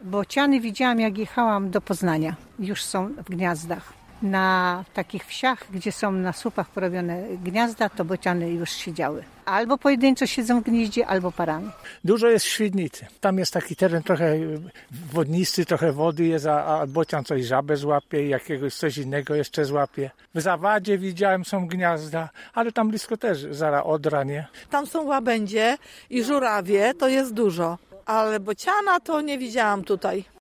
Bociany widziałam, jak jechałam do Poznania. Już są w gniazdach. Na takich wsiach, gdzie są na słupach porobione gniazda, to bociany już siedziały. Albo pojedynczo siedzą w gnieździe, albo parami. Dużo jest w Świdnicy. Tam jest taki teren trochę wodnisty, trochę wody jest, a bocian coś żabę złapie i jakiegoś coś innego jeszcze złapie. W Zawadzie widziałem, są gniazda, ale tam blisko też zaraz Odra, nie? Tam są łabędzie i żurawie, to jest dużo. Ale bociana to nie widziałam tutaj.